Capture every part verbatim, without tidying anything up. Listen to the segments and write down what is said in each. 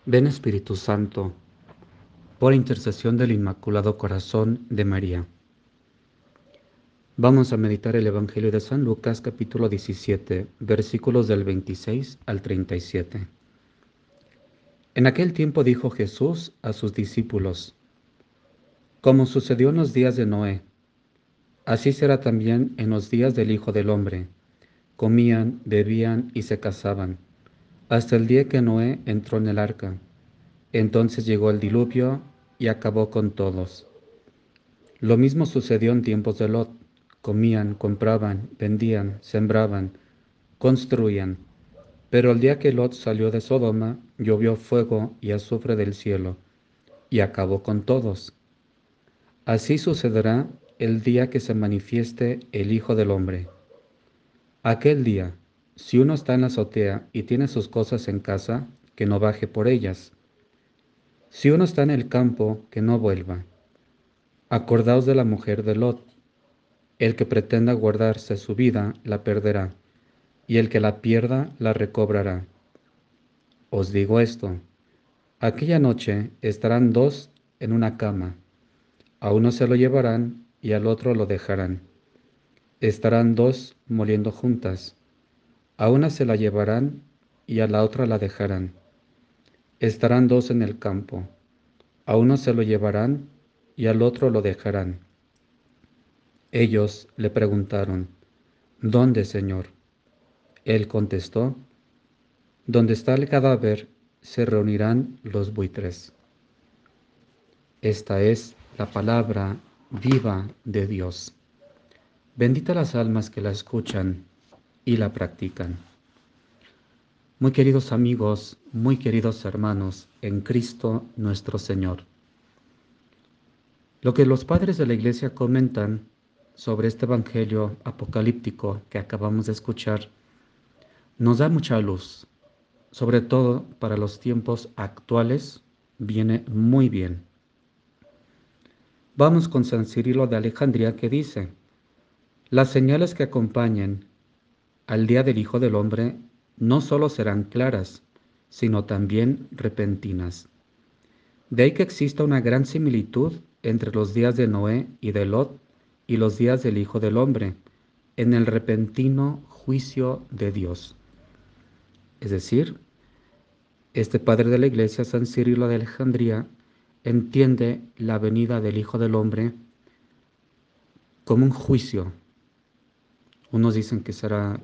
Ven Espíritu Santo, por intercesión del Inmaculado Corazón de María. Vamos a meditar el Evangelio de San Lucas, capítulo diecisiete, versículos del veintiséis al treinta y siete. En aquel tiempo dijo Jesús a sus discípulos: Como sucedió en los días de Noé, así será también en los días del Hijo del Hombre. Comían, bebían y se casaban, hasta el día que Noé entró en el arca. Entonces llegó el diluvio y acabó con todos. Lo mismo sucedió en tiempos de Lot. Comían, compraban, vendían, sembraban, construían. Pero el día que Lot salió de Sodoma, llovió fuego y azufre del cielo, y acabó con todos. Así sucederá el día que se manifieste el Hijo del Hombre. Aquel día, si uno está en la azotea y tiene sus cosas en casa, que no baje por ellas. Si uno está en el campo, que no vuelva. Acordaos de la mujer de Lot. El que pretenda guardarse su vida, la perderá, y el que la pierda, la recobrará. Os digo esto: aquella noche estarán dos en una cama, a uno se lo llevarán y al otro lo dejarán. Estarán dos moliendo juntas, a una se la llevarán y a la otra la dejarán. Estarán dos en el campo, a uno se lo llevarán y al otro lo dejarán. Ellos le preguntaron: ¿Dónde, Señor? Él contestó: Donde está el cadáver, se reunirán los buitres. Esta es la palabra viva de Dios. Bendita las almas que la escuchan y la practican. Muy queridos amigos, muy queridos hermanos en Cristo nuestro Señor. Lo que los padres de la Iglesia comentan sobre este Evangelio apocalíptico que acabamos de escuchar nos da mucha luz. Sobre todo para los tiempos actuales, viene muy bien. Vamos con San Cirilo de Alejandría, que dice: las señales que acompañen al día del Hijo del Hombre no solo serán claras, sino también repentinas. De ahí que exista una gran similitud entre los días de Noé y de Lot y los días del Hijo del Hombre, en el repentino juicio de Dios. Es decir, este padre de la Iglesia, San Cirilo de Alejandría, entiende la venida del Hijo del Hombre como un juicio. Unos dicen que será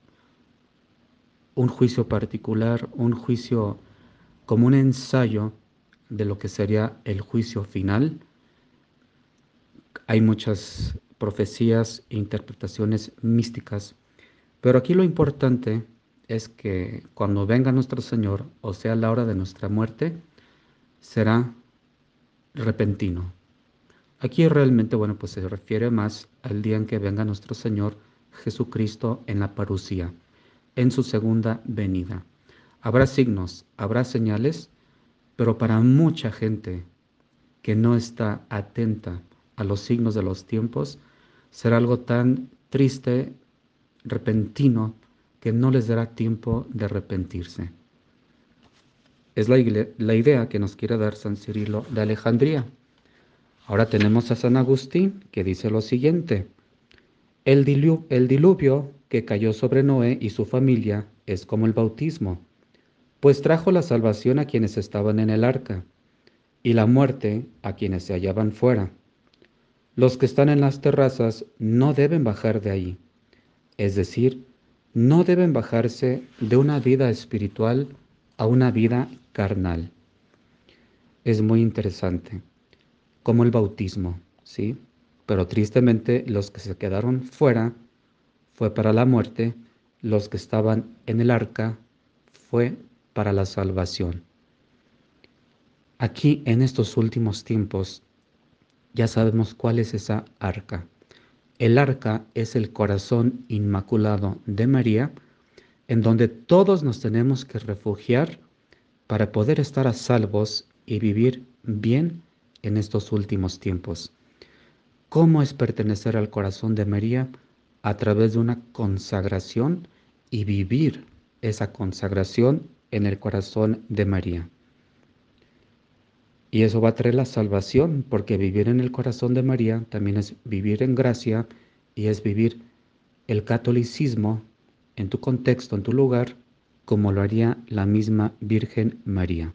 un juicio particular, un juicio como un ensayo de lo que sería el juicio final. Hay muchas profecías e interpretaciones místicas, pero aquí lo importante es que cuando venga nuestro Señor, o sea, la hora de nuestra muerte, será repentino. Aquí realmente, bueno, pues se refiere más al día en que venga nuestro Señor Jesucristo en la parucía, en su segunda venida. Habrá signos, habrá señales, pero para mucha gente que no está atenta a los signos de los tiempos, será algo tan triste, repentino, que no les dará tiempo de arrepentirse. Es la, la idea que nos quiere dar San Cirilo de Alejandría. Ahora tenemos a San Agustín, que dice lo siguiente: el, dilu el diluvio que cayó sobre Noé y su familia es como el bautismo, pues trajo la salvación a quienes estaban en el arca, y la muerte a quienes se hallaban fuera. Los que están en las terrazas no deben bajar de ahí, es decir, no deben bajarse de una vida espiritual a una vida carnal. Es muy interesante, como el bautismo, ¿sí? Pero tristemente los que se quedaron fuera fue para la muerte, los que estaban en el arca fue para la salvación. Aquí en estos últimos tiempos ya sabemos cuál es esa arca. El arca es el corazón inmaculado de María, en donde todos nos tenemos que refugiar para poder estar a salvos y vivir bien en estos últimos tiempos. ¿Cómo es pertenecer al corazón de María? A través de una consagración y vivir esa consagración en el corazón de María. Y eso va a traer la salvación, porque vivir en el corazón de María también es vivir en gracia y es vivir el catolicismo en tu contexto, en tu lugar, como lo haría la misma Virgen María.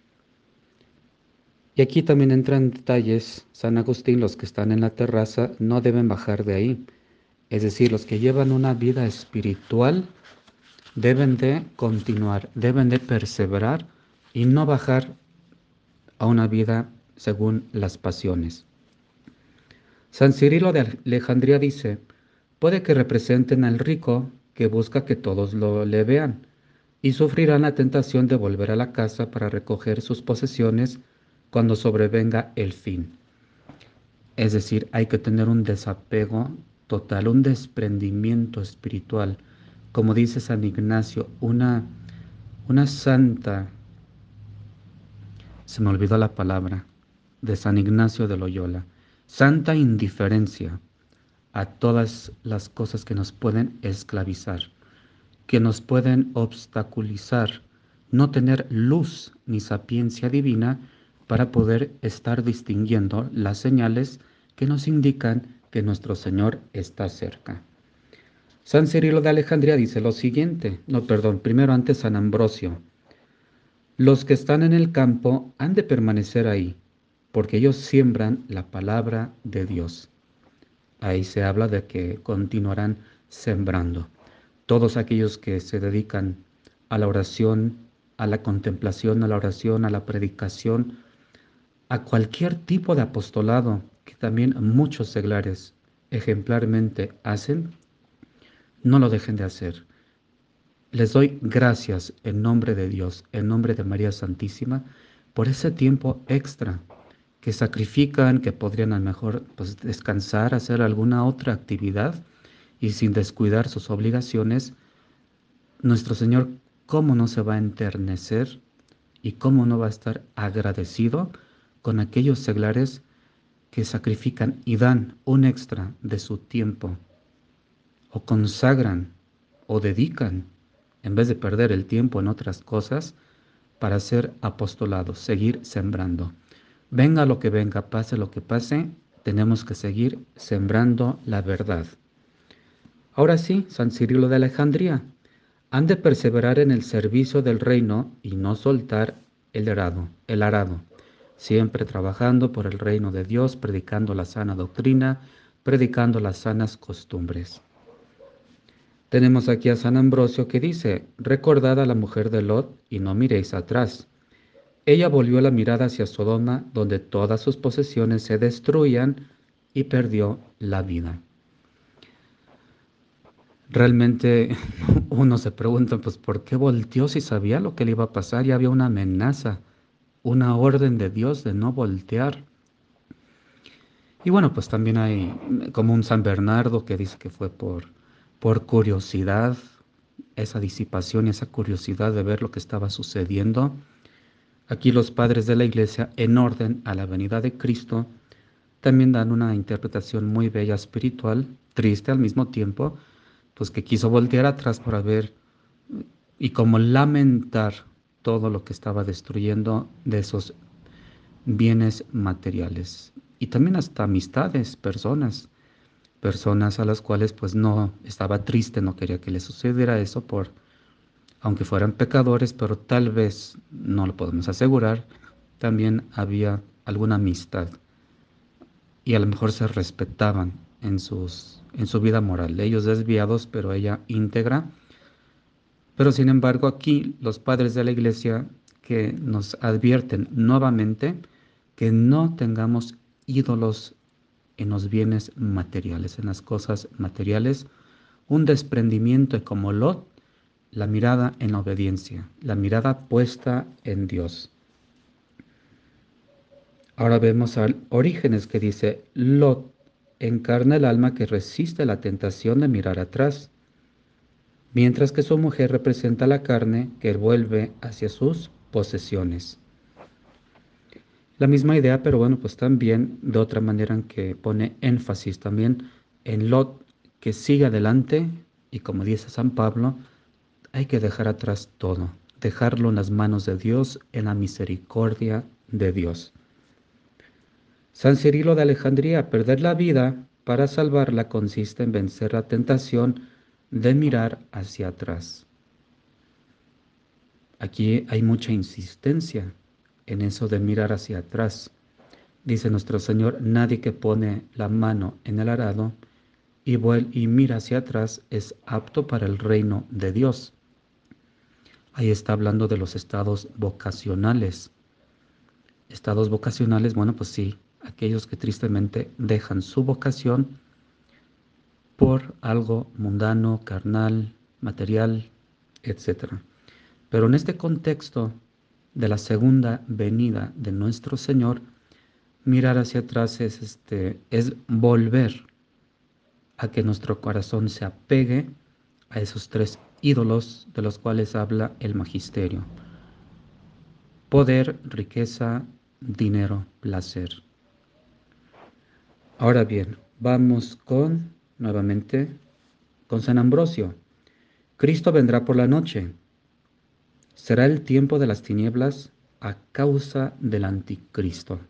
Y aquí también entran detalles. San Agustín, los que están en la terraza no deben bajar de ahí. Es decir, los que llevan una vida espiritual deben de continuar, deben de perseverar y no bajar a una vida según las pasiones. San Cirilo de Alejandría dice, puede que representen al rico que busca que todos lo le vean y sufrirán la tentación de volver a la casa para recoger sus posesiones cuando sobrevenga el fin. Es decir, hay que tener un desapego total, un desprendimiento espiritual. Como dice San Ignacio, una, una santa, se me olvidó la palabra, de San Ignacio de Loyola, santa indiferencia a todas las cosas que nos pueden esclavizar, que nos pueden obstaculizar, no tener luz ni sapiencia divina para poder estar distinguiendo las señales que nos indican que nuestro Señor está cerca. San Cirilo de Alejandría dice lo siguiente, no, perdón, primero antes San Ambrosio. Los que están en el campo han de permanecer ahí, porque ellos siembran la palabra de Dios. Ahí se habla de que continuarán sembrando. Todos aquellos que se dedican a la oración, a la contemplación, a la oración, a la predicación, a cualquier tipo de apostolado que también muchos seglares ejemplarmente hacen, no lo dejen de hacer. Les doy gracias en nombre de Dios, en nombre de María Santísima, por ese tiempo extra que sacrifican, que podrían a lo mejor pues, descansar, hacer alguna otra actividad y sin descuidar sus obligaciones. Nuestro Señor, ¿cómo no se va a enternecer y cómo no va a estar agradecido con aquellos seglares que sacrifican y dan un extra de su tiempo o consagran o dedican, en vez de perder el tiempo en otras cosas, para hacer apostolado, seguir sembrando? Venga lo que venga, pase lo que pase, tenemos que seguir sembrando la verdad. Ahora sí, San Cirilo de Alejandría, han de perseverar en el servicio del reino y no soltar el arado, el arado, siempre trabajando por el reino de Dios, predicando la sana doctrina, predicando las sanas costumbres. Tenemos aquí a San Ambrosio que dice, recordad a la mujer de Lot y no miréis atrás. Ella volvió la mirada hacia Sodoma, donde todas sus posesiones se destruían y perdió la vida. Realmente uno se pregunta, pues, ¿por qué volteó si sabía lo que le iba a pasar? Ya había una amenaza, una orden de Dios de no voltear. Y bueno, pues también hay como un San Bernardo que dice que fue por, por curiosidad, esa disipación y esa curiosidad de ver lo que estaba sucediendo. Aquí los padres de la Iglesia, en orden a la venida de Cristo, también dan una interpretación muy bella espiritual, triste al mismo tiempo, pues que quiso voltear atrás para ver y como lamentar todo lo que estaba destruyendo de esos bienes materiales. Y también hasta amistades, personas, personas a las cuales pues no estaba triste, no quería que le sucediera eso por, aunque fueran pecadores, pero tal vez, no lo podemos asegurar, también había alguna amistad y a lo mejor se respetaban en, sus, en su vida moral. Ellos desviados, pero ella íntegra. Pero sin embargo aquí los padres de la Iglesia que nos advierten nuevamente que no tengamos ídolos en los bienes materiales, en las cosas materiales, un desprendimiento y como Lot, la mirada en la obediencia, la mirada puesta en Dios. Ahora vemos al Orígenes que dice, Lot encarna el alma que resiste la tentación de mirar atrás, mientras que su mujer representa la carne que vuelve hacia sus posesiones. La misma idea, pero bueno, pues también de otra manera en que pone énfasis también en Lot que sigue adelante y como dice San Pablo, hay que dejar atrás todo, dejarlo en las manos de Dios, en la misericordia de Dios. San Cirilo de Alejandría, perder la vida para salvarla consiste en vencer la tentación de mirar hacia atrás. Aquí hay mucha insistencia en eso de mirar hacia atrás. Dice nuestro Señor, nadie que pone la mano en el arado y, vuel- y mira hacia atrás es apto para el reino de Dios. Ahí está hablando de los estados vocacionales. Estados vocacionales, bueno, pues sí, aquellos que tristemente dejan su vocación por algo mundano, carnal, material, etcétera. Pero en este contexto de la segunda venida de nuestro Señor, mirar hacia atrás es, este, es volver a que nuestro corazón se apegue a esos tres ídolos de los cuales habla el magisterio: poder, riqueza, dinero, placer. Ahora bien, vamos con, nuevamente, con San Ambrosio. Cristo vendrá por la noche. Será el tiempo de las tinieblas a causa del anticristo.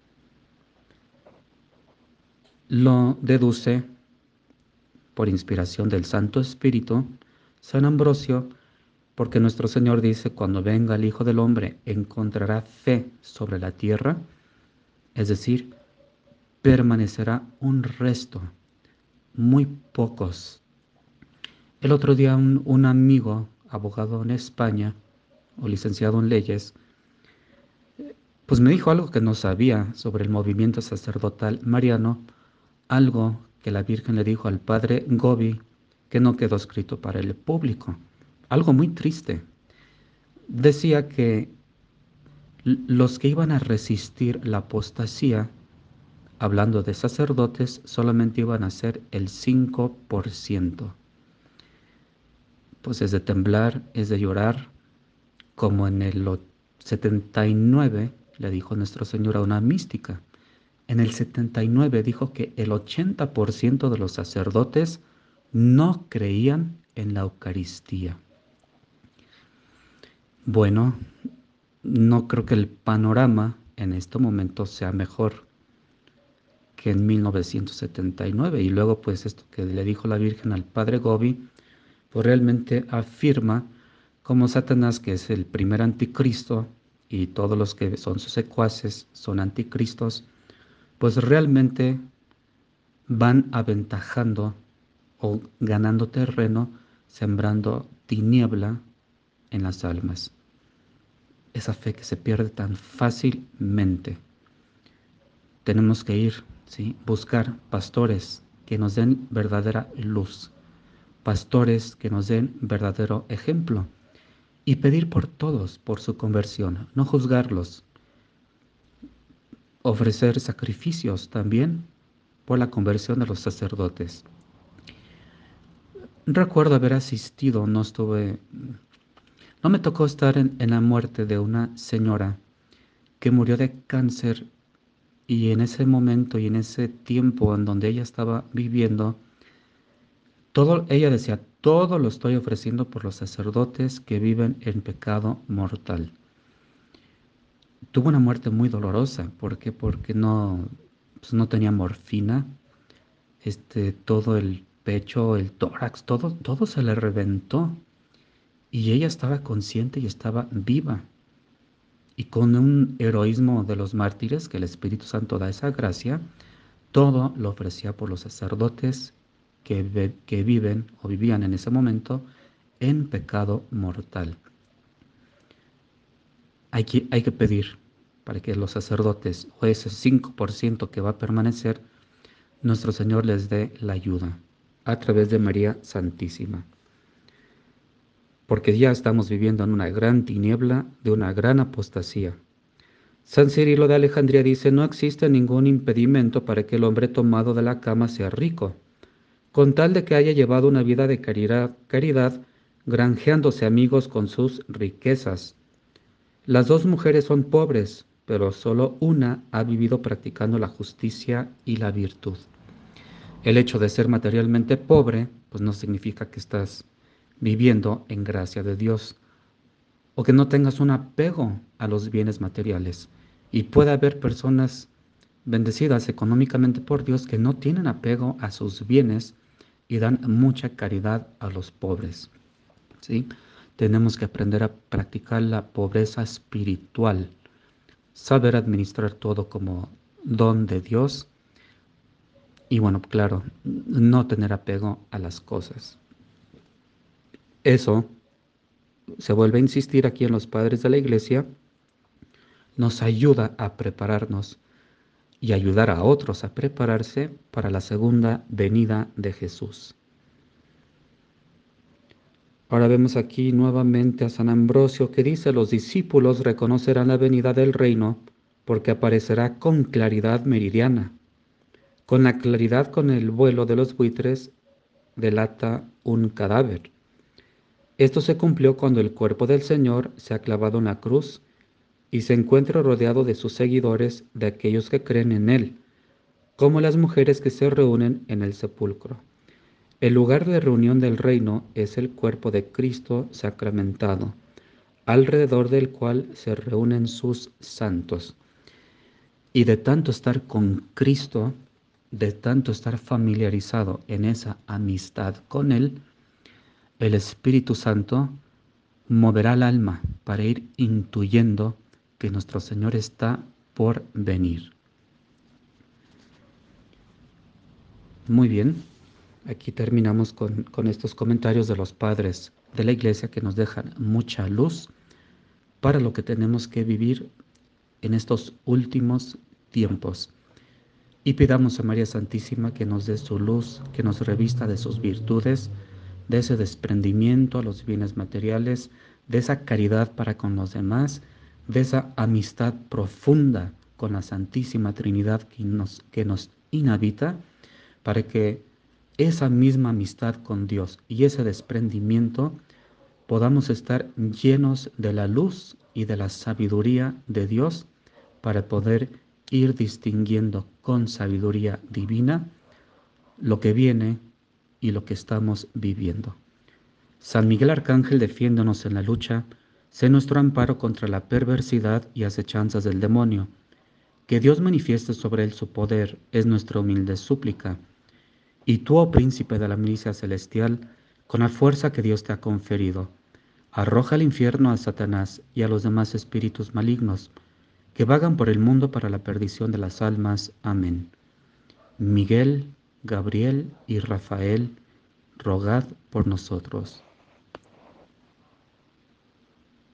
Lo deduce por inspiración del Santo Espíritu San Ambrosio, porque nuestro Señor dice: cuando venga el Hijo del Hombre, encontrará fe sobre la tierra, es decir, permanecerá un resto, muy pocos. El otro día un, un amigo, abogado en España, o licenciado en leyes, pues me dijo algo que no sabía sobre el movimiento sacerdotal mariano, algo que la Virgen le dijo al padre Gobi, que no quedó escrito para el público. Algo muy triste. Decía que los que iban a resistir la apostasía, hablando de sacerdotes, solamente iban a ser el cinco por ciento. Pues es de temblar, es de llorar, como en el setenta y nueve le dijo nuestro Señor a una mística. En el setenta y nueve dijo que el ochenta por ciento de los sacerdotes no creían en la Eucaristía. Bueno, no creo que el panorama en este momento sea mejor que en mil novecientos setenta y nueve. Y luego, pues esto que le dijo la Virgen al padre Gobi, pues realmente afirma como Satanás, que es el primer anticristo, y todos los que son sus secuaces son anticristos, pues realmente van aventajando o ganando terreno, sembrando tiniebla en las almas. Esa fe que se pierde tan fácilmente. Tenemos que ir, ¿sí? Buscar pastores que nos den verdadera luz, pastores que nos den verdadero ejemplo, y pedir por todos, por su conversión, no juzgarlos, ofrecer sacrificios también por la conversión de los sacerdotes. Recuerdo haber asistido, no estuve, no me tocó estar en, en la muerte de una señora que murió de cáncer, y en ese momento y en ese tiempo en donde ella estaba viviendo, todo, ella decía: todo lo estoy ofreciendo por los sacerdotes que viven en pecado mortal. Tuvo una muerte muy dolorosa. ¿Por qué? Porque no, pues no tenía morfina. Este, todo el pecho, el tórax, todo, todo se le reventó. Y ella estaba consciente y estaba viva. Y con un heroísmo de los mártires, que el Espíritu Santo da esa gracia, todo lo ofrecía por los sacerdotes que, que viven o vivían en ese momento en pecado mortal. Hay que, hay que pedir para que los sacerdotes, o ese cinco por ciento que va a permanecer, nuestro Señor les dé la ayuda a través de María Santísima. Porque ya estamos viviendo en una gran tiniebla de una gran apostasía. San Cirilo de Alejandría dice: no existe ningún impedimento para que el hombre tomado de la cama sea rico, con tal de que haya llevado una vida de caridad, caridad, granjeándose amigos con sus riquezas. Las dos mujeres son pobres, pero solo una ha vivido practicando la justicia y la virtud. El hecho de ser materialmente pobre, pues no significa que estás viviendo en gracia de Dios, o que no tengas un apego a los bienes materiales. Y puede haber personas bendecidas económicamente por Dios, que no tienen apego a sus bienes y dan mucha caridad a los pobres. ¿Sí? Tenemos que aprender a practicar la pobreza espiritual, saber administrar todo como don de Dios y, bueno, claro, no tener apego a las cosas. Eso se vuelve a insistir aquí en los padres de la iglesia, nos ayuda a prepararnos y ayudar a otros a prepararse para la segunda venida de Jesús. Ahora vemos aquí nuevamente a San Ambrosio que dice: los discípulos reconocerán la venida del reino porque aparecerá con claridad meridiana. Con la claridad con el vuelo de los buitres delata un cadáver. Esto se cumplió cuando el cuerpo del Señor se ha clavado en la cruz y se encuentra rodeado de sus seguidores, de aquellos que creen en Él, como las mujeres que se reúnen en el sepulcro. El lugar de reunión del reino es el cuerpo de Cristo sacramentado, alrededor del cual se reúnen sus santos. Y de tanto estar con Cristo, de tanto estar familiarizado en esa amistad con Él, el Espíritu Santo moverá el alma para ir intuyendo que nuestro Señor está por venir. Muy bien, aquí terminamos con, con estos comentarios de los padres de la Iglesia que nos dejan mucha luz para lo que tenemos que vivir en estos últimos tiempos. Y pidamos a María Santísima que nos dé su luz, que nos revista de sus virtudes, de ese desprendimiento a los bienes materiales, de esa caridad para con los demás, de esa amistad profunda con la Santísima Trinidad que nos, que nos inhabita, para que esa misma amistad con Dios y ese desprendimiento podamos estar llenos de la luz y de la sabiduría de Dios para poder ir distinguiendo con sabiduría divina lo que viene y lo que estamos viviendo. San Miguel Arcángel, defiéndonos en la lucha, sé nuestro amparo contra la perversidad y acechanzas del demonio. Que Dios manifieste sobre él su poder es nuestra humilde súplica. Y tú, oh príncipe de la milicia celestial, con la fuerza que Dios te ha conferido, arroja al infierno a Satanás y a los demás espíritus malignos que vagan por el mundo para la perdición de las almas. Amén. Miguel, Gabriel y Rafael, rogad por nosotros.